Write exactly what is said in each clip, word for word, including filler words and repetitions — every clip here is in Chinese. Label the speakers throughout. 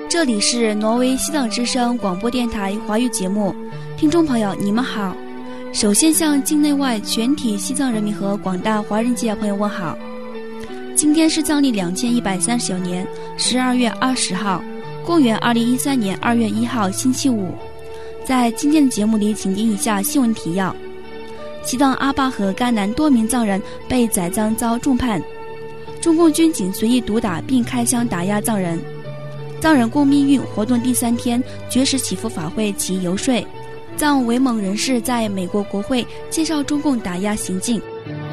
Speaker 1: 这里是挪威西藏之声广播电台华语节目，听众朋友你们好。首先向境内外全体西藏人民和广大华人界朋友问好。今天是藏历两千一百三十九年十二月二十号，公元二零一三年二月一号星期五。在今天的节目里，请听以下新闻提要：西藏阿坝和甘南多名藏人被宰赃遭重判，中共军警随意毒打并开枪打压藏人。藏人共命运活动第三天，绝食祈福法会及游说。藏维盟人士在美国国会介绍中共打压行径。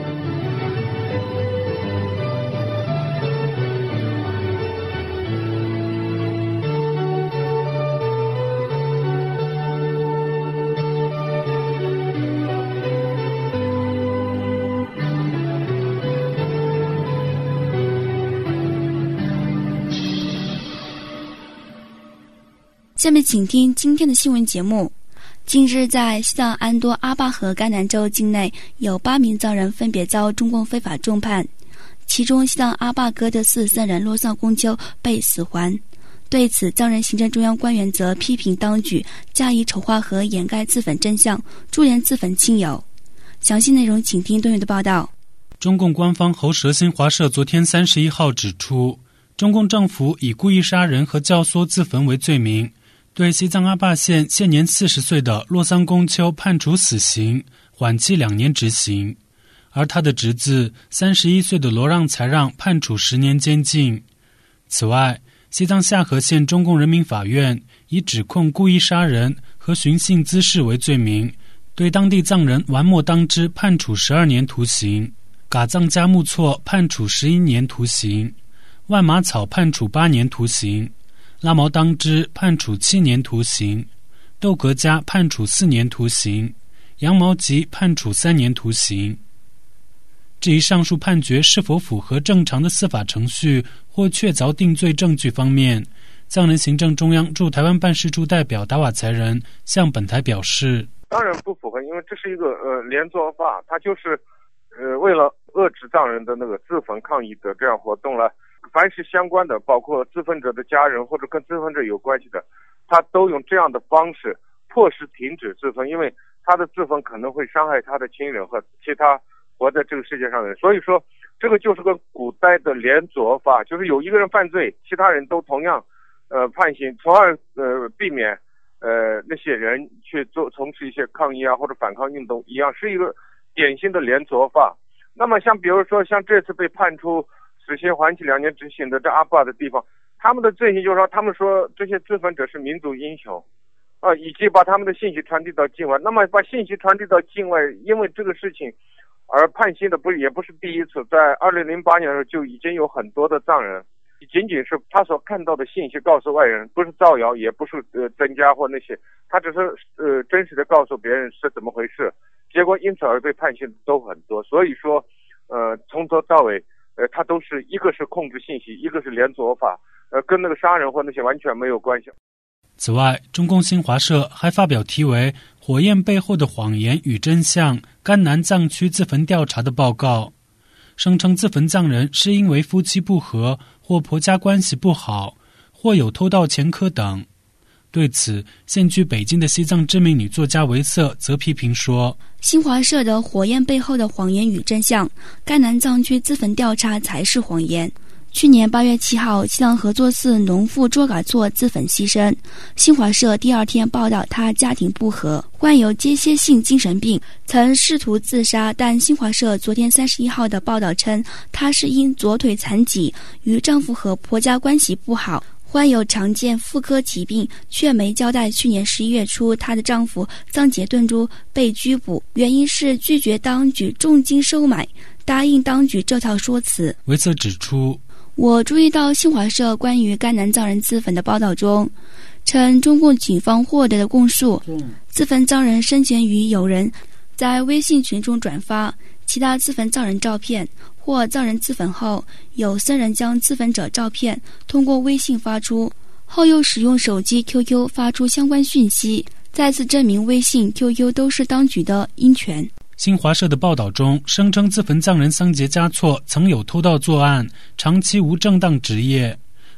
Speaker 1: 下面请听今天的新闻节目。近日，在西藏安多阿坝和甘南州境内，有八名藏人分别遭中共非法重判，其中西藏阿坝哥德寺僧人洛桑公丘被死缓。对此，藏人行政中央官员则批评当局加以丑化和掩盖自焚真相，株连自焚亲友。详细内容请听东源的报道。
Speaker 2: 中共官方喉舌新华社昨天三十一号指出，中共政府以故意杀人和教唆自焚为罪名，对西藏阿坝县现年四十岁的洛桑公丘判处死刑，缓期两年执行，而他的侄子三十一岁的罗让才让判处十年监禁。此外，西藏夏河县中共人民法院以指控故意杀人和寻衅滋事为罪名，对当地藏人完莫当之判处十二年徒刑，噶藏加木措判处十一年徒刑，万马草判处八年徒刑，拉毛当之判处七年徒刑，窦格加判处四年徒刑，杨毛吉判处三年徒刑。至于上述判决是否符合正常的司法程序或确凿定罪证据方面，藏人行政中央驻台湾办事处代表达瓦才仁向本台表示，
Speaker 3: 当然不符合，因为这是一个呃连坐法，它就是呃为了遏制藏人的那个自焚抗议的这样活动了。凡是相关的，包括自焚者的家人或者跟自焚者有关系的，他都用这样的方式迫使停止自焚，因为他的自焚可能会伤害他的亲人和其他活在这个世界上的人。所以说这个就是个古代的连坐法，就是有一个人犯罪，其他人都同样呃判刑，从而呃避免呃那些人去做从事一些抗议啊或者反抗运动一样，是一个典型的连坐法。那么像比如说像这次被判处死刑缓期两年执行的这阿坝的地方，他们的罪行就是说，他们说这些自焚者是民族英雄，啊、呃，以及把他们的信息传递到境外。那么把信息传递到境外，因为这个事情而判刑的不是也不是第一次，在二零零八年的时候就已经有很多的藏人，仅仅是他所看到的信息告诉外人，不是造谣，也不是呃增加或那些，他只是呃真实的告诉别人是怎么回事，结果因此而被判刑的都很多。所以说，呃，从头到尾。呃，它都是一个是控制信息，一个是连坐法，呃，跟那个杀人或那些完全没有关系。
Speaker 2: 此外，中共新华社还发表题为《火焰背后的谎言与真相：甘南藏区自焚调查》的报告，声称自焚藏人是因为夫妻不和或婆家关系不好，或有偷盗前科等。对此，现居北京的西藏知名女作家维瑟则批评说，
Speaker 1: 新华社的火焰背后的谎言与真相，甘南藏区自焚调查才是谎言。去年八月七号，西藏合作寺农妇卓嘎措自焚牺牲。新华社第二天报道她家庭不和，患有间歇性精神病，曾试图自杀，但新华社昨天三十一号的报道称，她是因左腿残疾，与丈夫和婆家关系不好，患有常见妇科疾病，却没交代去年十一月初她的丈夫藏杰顿珠被拘捕，原因是拒绝当局重金收买，答应当局这套说辞。
Speaker 2: 维瑟指出，
Speaker 1: 我注意到新华社关于甘南藏人自焚的报道中，称中共警方获得的供述，自焚藏人生前与友人在微信群中转发其他自焚藏人照片，或藏人自焚后，有僧人将自焚者照片通过微信发出，后又使用手机 Q Q 发出相关讯息，再次证明微信 Q Q 都是当局的鹰犬。
Speaker 2: 新华社的报道中声称，自焚藏人桑杰嘉措曾有偷盗作案，长期无正当职业，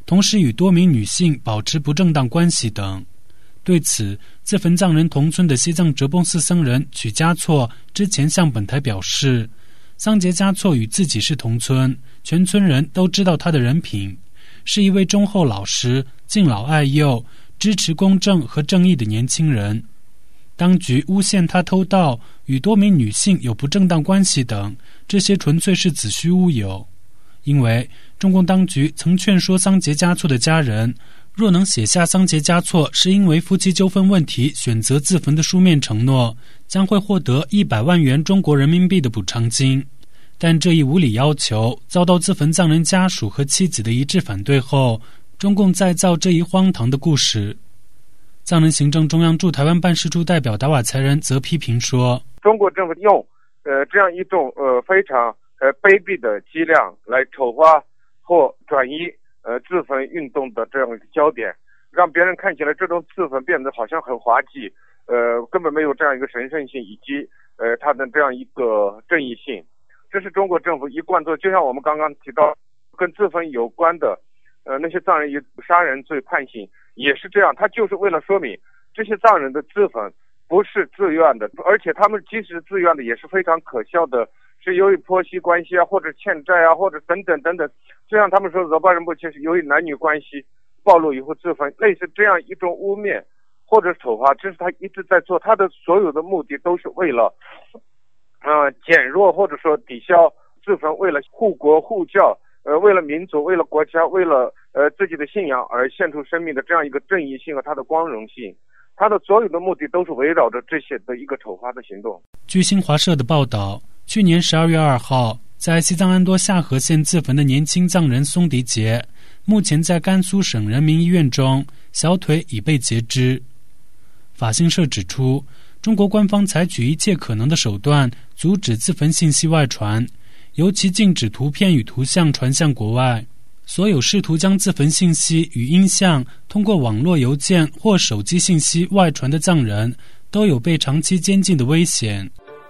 Speaker 2: 同时与多名女性保持不正当关系等。对此，自焚藏人同村的西藏哲蚌寺僧人曲嘉措之前向本台表示，桑杰嘉措与自己是同村，全村人都知道他的人品，是一位忠厚老实、敬老爱幼、支持公正和正义的年轻人。当局诬陷他偷盗、与多名女性有不正当关系等，这些纯粹是子虚乌有。因为中共当局曾劝说桑杰嘉措的家人，若能写下桑杰嘉措是因为夫妻纠纷问题选择自焚的书面承诺，将会获得一百万元中国人民币的补偿金。但这一无理要求遭到自焚藏人家属和妻子的一致反对后，中共再造这一荒唐的故事。藏人行政中央驻台湾办事处代表达瓦才仁则批评说，
Speaker 3: 中国政府用呃这样一种呃非常呃卑鄙的伎俩来丑化或转移呃自焚运动的这样一个焦点，让别人看起来这种自焚变得好像很滑稽，呃根本没有这样一个神圣性以及呃它的这样一个正义性。这是中国政府一贯做，就像我们刚刚提到跟自焚有关的呃那些藏人以杀人罪判刑也是这样，他就是为了说明这些藏人的自焚不是自愿的，而且他们即使自愿的也是非常可笑的，是由于婆媳关系啊，或者欠债啊，或者等等等等，就像他们说的罗巴仁波切是由于男女关系暴露以后自焚，类似这样一种污蔑或者丑化，这是他一直在做，他的所有的目的都是为了呃减弱或者说抵消自焚，为了护国护教，呃为了民族，为了国家，为了呃自己的信仰而献出生命的这样一个正义性和它的光荣性，他的所有的目的都是围绕着这些的一个丑化的行动。
Speaker 2: 据新华社的报道，去年十二月二号，在西藏安多夏河县自焚的年轻藏人松迪杰，目前在甘肃省人民医院中，小腿已被截肢。法新社指出，中国官方采取一切可能的手段阻止自焚信息外传，尤其禁止图片与图像传向国外。所有试图将自焚信息与音像通过网络邮件或手机信息外传的藏人，都有被长期监禁的危险。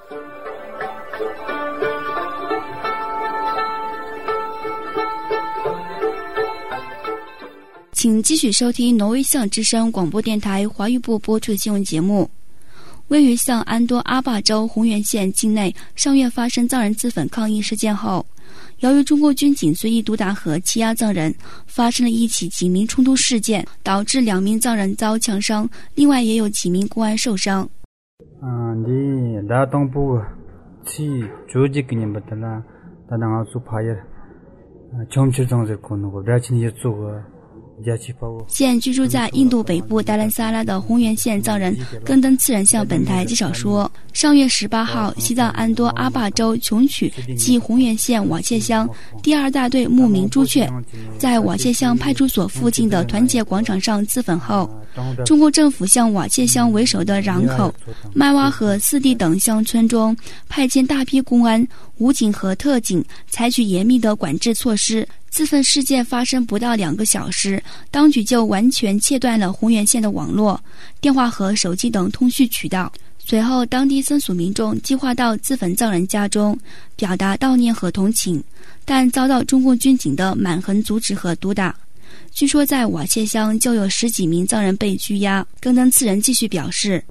Speaker 1: 请继续收听挪威象之声广播电台华语部播出的新闻节目。位于象安多阿坝州红原县境内上月发生藏人自焚抗议事件后，由于中国军警随意毒打和欺压藏人，发生了一起警民冲突事件，导致两名藏人遭枪伤，另外也有几名公安受伤。
Speaker 4: 嗯，你大东部去住几个年不得了，大当我做派呀，穷吃中这可能我别去你做个。
Speaker 1: 现居住在印度北部达兰萨拉的红原县藏人根登次仁向本台介绍说，上月十八号，西藏安多阿坝州琼曲及红原县瓦切乡第二大队牧民朱雀在瓦切乡派出所附近的团结广场上自焚后，中国政府向瓦切乡为首的壤口、麦洼和四地等乡村中派遣大批公安、武警和特警，采取严密的管制措施。自焚事件发生不到两个小时，当局就完全切断了红原县的网络、电话和手机等通讯渠道。随后，当地僧俗民众计划到自焚藏人家中，表达悼念和同情，但遭到中共军警的蛮横阻止和毒打。据说在瓦切乡就有十几名藏人被拘押。更登次仁继续表示，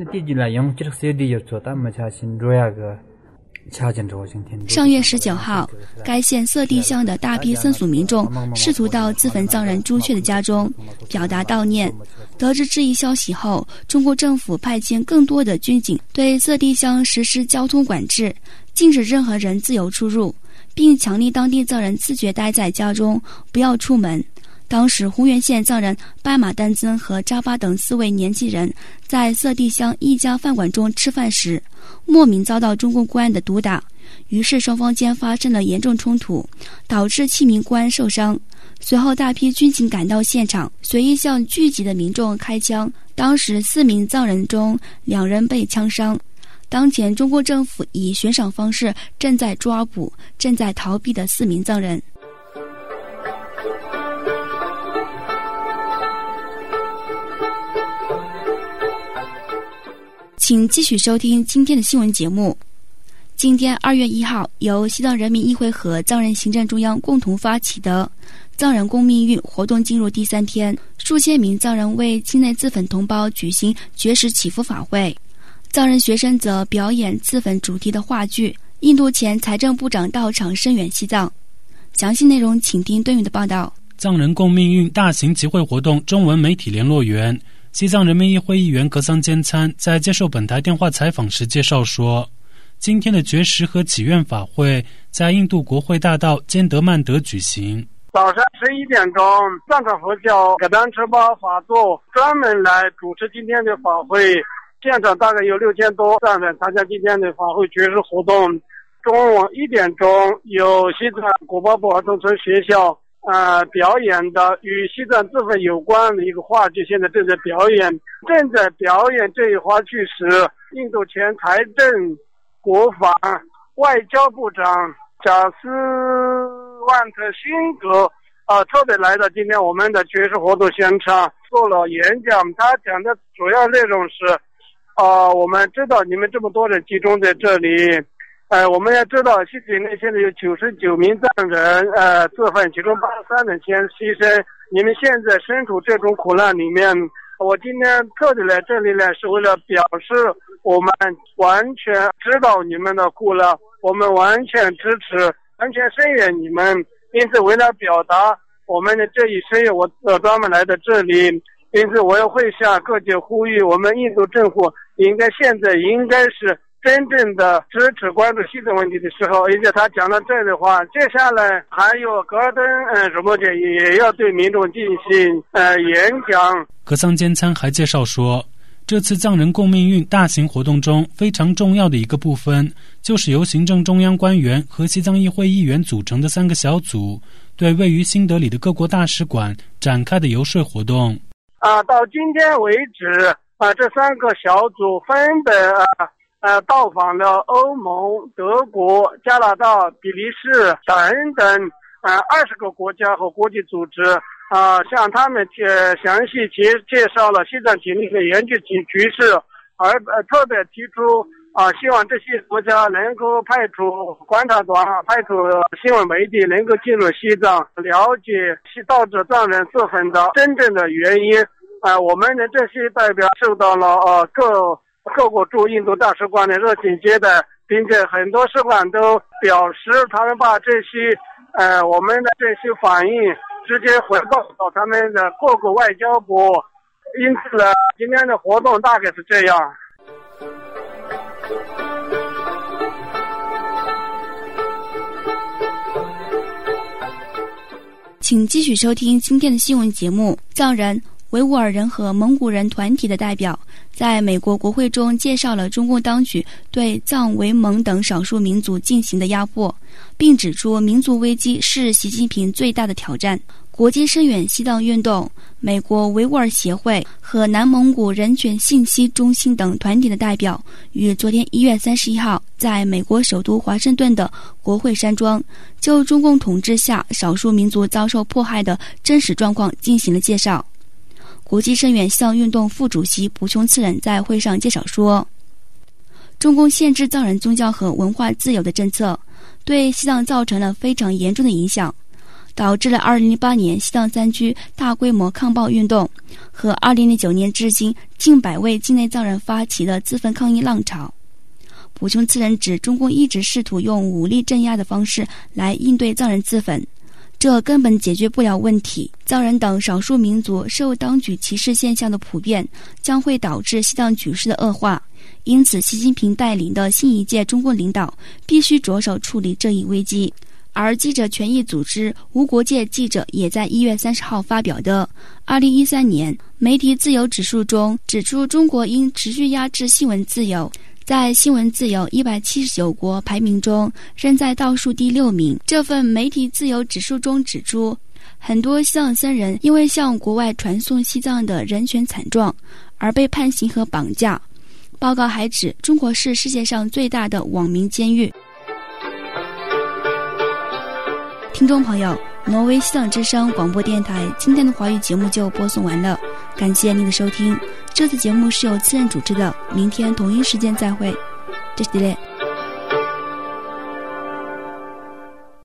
Speaker 1: 上月十九号，该县色地乡的大批僧俗民众试图到自焚藏人朱雀的家中表达悼念。得知这一消息后，中国政府派遣更多的军警对色地乡实施交通管制，禁止任何人自由出入，并强令当地藏人自觉待在家中，不要出门。当时红原县藏人巴马丹增和扎巴等四位年轻人在色地乡一家饭馆中吃饭时，莫名遭到中共公安的毒打，于是双方间发生了严重冲突，导致七名公安受伤。随后大批军警赶到现场，随意向聚集的民众开枪，当时四名藏人中两人被枪伤。当前中国政府以悬赏方式正在抓捕正在逃避的四名藏人。请继续收听今天的新闻节目。 今天二月一号，由西藏人民议会和藏人行政中央共同发起的藏人共命运活动进入第三天，数千名藏人为境内自焚同胞举行绝食祈福法会，藏人学生则表演自焚主题的话剧。印度前财政部长到场声援西藏。详细内容请听对应的报道。
Speaker 2: 藏人共命运大型集会活动中文媒体联络员、西藏人民议会议员格桑坚参在接受本台电话采访时介绍说，今天的绝食和祈愿法会在印度国会大道坚德曼德举行。
Speaker 5: 早上十一点钟，藏传佛教格当车巴法座专门来主持今天的法会，现场大概有六千多藏人参加今天的法会绝食活动。中午一点钟，有西藏古巴布儿童村学校呃表演的与西藏自焚有关的一个话剧，现在正在表演。正在表演这一话剧时，印度前财政、国防、外交部长贾斯万特辛格啊、呃，特别来到今天我们的绝食活动现场做了演讲。他讲的主要内容是，呃，我们知道你们这么多人集中在这里，呃，我们要知道西境内现在有九十九名藏人呃自焚，其中八十三人先牺牲。你们现在身处这种苦难里面，我今天特地来这里来是为了表示我们完全知道你们的苦难，我们完全支持，完全声援你们。因此为了表达我们的这一声援，我专门来到这里。因此我也会向各界呼吁，我们印度政府应该现在应该是真正的支持关注西藏问题的时候。而且他讲了这样的话，接下来还有格尔登呃什么的也要对民众进行呃演讲。
Speaker 2: 格桑坚参还介绍说，这次藏人共命运大型活动中非常重要的一个部分，就是由行政中央官员和西藏议会议员组成的三个小组，对位于新德里的各国大使馆展开的游说活动。
Speaker 5: 啊，到今天为止，啊，这三个小组分别呃呃到访了欧盟、德国、加拿大、比利时等等呃二十个国家和国际组织。啊，向他们呃详细介介绍了西藏境内的研究局局势，而呃特别提出啊，希望这些国家能够派出观察团，派出新闻媒体，能够进入西藏，了解西导致藏人自焚的真正的原因。啊，我们的这些代表受到了呃各各国驻印度大使馆的热情接待，并且很多使馆都表示他们把这些呃我们的这些反应直接回报到他们的各个外交部。因此呢，今天的活动大概是这样。
Speaker 1: 请继续收听今天的新闻节目。藏人、维吾尔人和蒙古人团体的代表在美国国会中介绍了中共当局对藏、维、蒙等少数民族进行的压迫，并指出民族危机是习近平最大的挑战。国际声援西藏运动、美国维吾尔协会和南蒙古人权信息中心等团体的代表于昨天一月三十一号在美国首都华盛顿的国会山庄就中共统治下少数民族遭受迫害的真实状况进行了介绍。国际声援西藏运动副主席卜琼次仁在会上介绍说，中共限制藏人宗教和文化自由的政策对西藏造成了非常严重的影响，导致了二零零八年西藏三区大规模抗暴运动和二零零九年至今近百位境内藏人发起的自焚抗议浪潮。卜琼次仁指，中共一直试图用武力镇压的方式来应对藏人自焚，这根本解决不了问题。藏人等少数民族受当局歧视现象的普遍，将会导致西藏局势的恶化。因此，习近平带领的新一届中共领导必须着手处理这一危机。而记者权益组织无国界记者也在一月三十号发表的二零一三年媒体自由指数中指出，中国因持续压制新闻自由，在新闻自由一百七十九国排名中仍在倒数第六名。这份媒体自由指数中指出，很多西藏僧人因为向国外传送西藏的人权惨状而被判刑和绑架。报告还指，中国是世界上最大的网民监狱。听众朋友，挪威西藏之声广播电台今天的华语节目就播送完了，感谢您的收听。这次节目是由次任主持的，明天同一时间再会。这是迪雷。